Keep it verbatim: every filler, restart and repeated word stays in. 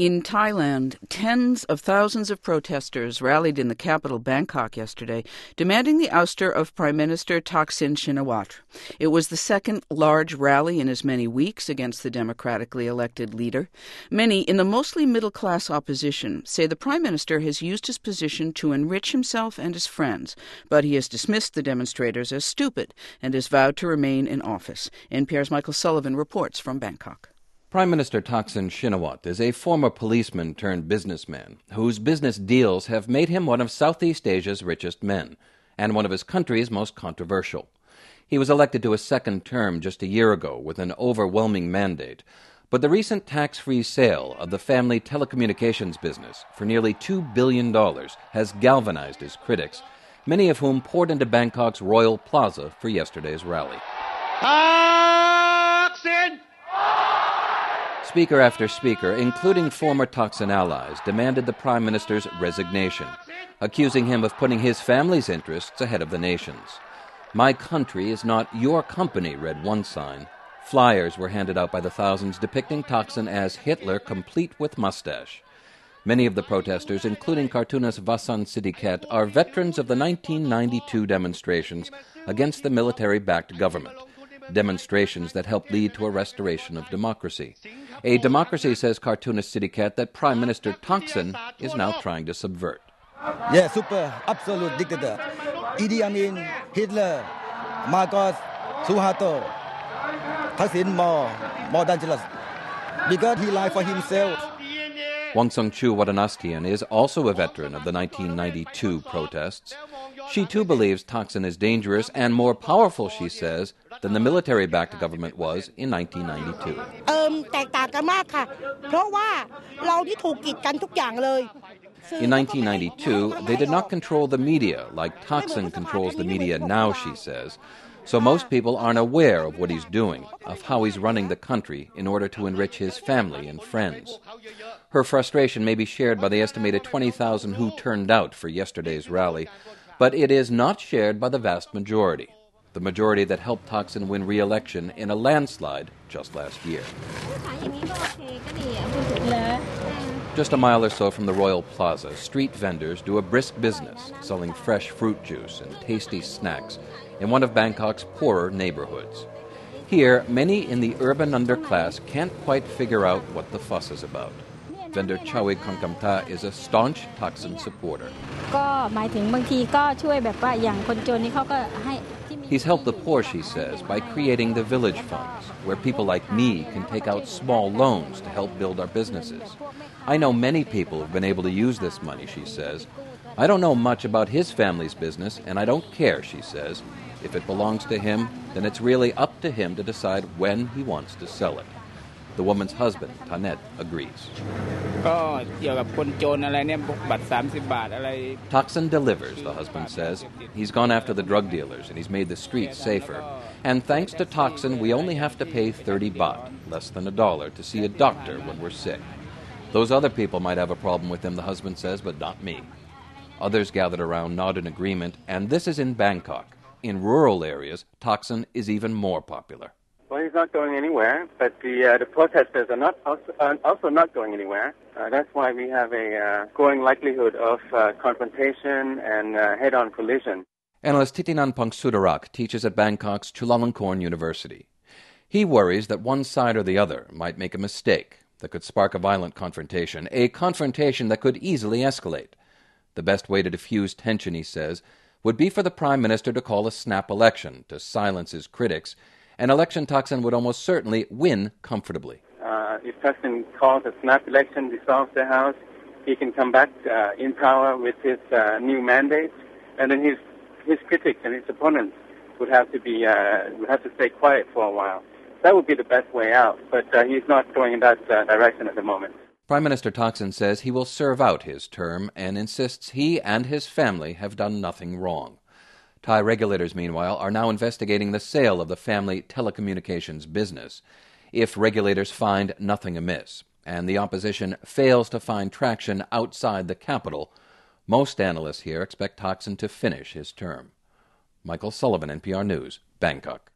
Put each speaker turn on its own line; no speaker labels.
In Thailand, tens of thousands of protesters rallied in the capital Bangkok yesterday, demanding the ouster of Prime Minister Thaksin Shinawatra. It was the second large rally in as many weeks against the democratically elected leader. Many in the mostly middle-class opposition say the Prime Minister has used his position to enrich himself and his friends, but he has dismissed the demonstrators as stupid and has vowed to remain in office. N P R's Michael Sullivan reports from Bangkok.
Prime Minister Thaksin Shinawatra is a former policeman turned businessman whose business deals have made him one of Southeast Asia's richest men and one of his country's most controversial. He was elected to a second term just a year ago with an overwhelming mandate, but the recent tax-free sale of the family telecommunications business for nearly two billion dollars has galvanized his critics, many of whom poured into Bangkok's Royal Plaza for yesterday's rally.
Thaksin!
Speaker after speaker, including former Thaksin allies, demanded the Prime Minister's resignation, accusing him of putting his family's interests ahead of the nation's. "My country is not your company," read one sign. Flyers were handed out by the thousands depicting Thaksin as Hitler complete with mustache. Many of the protesters, including cartoonist Vasant Siddiquette, are veterans of the nineteen ninety-two demonstrations against the military-backed government. Demonstrations that helped lead to a restoration of democracy. A democracy, says cartoonist Siddiquette, that Prime Minister Thaksin is now trying to subvert.
Yeah, super, absolute dictator. Idi Amin, Hitler, Marcos, Suharto, Thaksin more, more dangerous. Because he lied for himself.
Wang Sung-chu Wadanastian is also a veteran of the nineteen ninety-two protests. She too believes Thaksin is dangerous and more powerful, she says, than the military-backed government was in nineteen ninety-two. In nineteen ninety-two, they did not control the media like Thaksin controls the media now, she says. So most people aren't aware of what he's doing, of how he's running the country in order to enrich his family and friends. Her frustration may be shared by the estimated twenty thousand who turned out for yesterday's rally, but it is not shared by the vast majority, the majority that helped Thaksin win re-election in a landslide just last year. Just a mile or so from the Royal Plaza, street vendors do a brisk business, selling fresh fruit juice and tasty snacks in one of Bangkok's poorer neighborhoods. Here, many in the urban underclass can't quite figure out what the fuss is about. Vendor Chawig Kongkamta is a staunch Thaksin supporter. He's helped the poor, she says, by creating the village funds, where people like me can take out small loans to help build our businesses. I know many people have been able to use this money, she says. I don't know much about his family's business, and I don't care, she says. If it belongs to him, then it's really up to him to decide when he wants to sell it. The woman's husband, Tanet, agrees. Thaksin delivers, the husband says. He's gone after the drug dealers and he's made the streets safer. And thanks to Thaksin, we only have to pay thirty baht, less than a dollar, to see a doctor when we're sick. Those other people might have a problem with him, the husband says, but not me. Others gathered around nod in agreement, and this is in Bangkok. In rural areas, Thaksin is even more popular.
Well, he's not going anywhere, but the uh, the protesters are not also, uh, also not going anywhere. Uh, that's why we have a uh, growing likelihood of uh, confrontation and uh, head-on collision.
Analyst Titinan Pongsudarak teaches at Bangkok's Chulalongkorn University. He worries that one side or the other might make a mistake that could spark a violent confrontation, a confrontation that could easily escalate. The best way to diffuse tension, he says, would be for the Prime Minister to call a snap election to silence his critics. An election Thaksin would almost certainly win comfortably.
Uh, if Thaksin calls a snap election, dissolves the House, he can come back uh, in power with his uh, new mandate, and then his his critics and his opponents would have to be uh, would have to stay quiet for a while. That would be the best way out, but uh, he's not going in that uh, direction at the moment.
Prime Minister Thaksin says he will serve out his term and insists he and his family have done nothing wrong. Thai regulators, meanwhile, are now investigating the sale of the family telecommunications business. If regulators find nothing amiss, and the opposition fails to find traction outside the capital, most analysts here expect Thaksin to finish his term. Michael Sullivan, N P R News, Bangkok.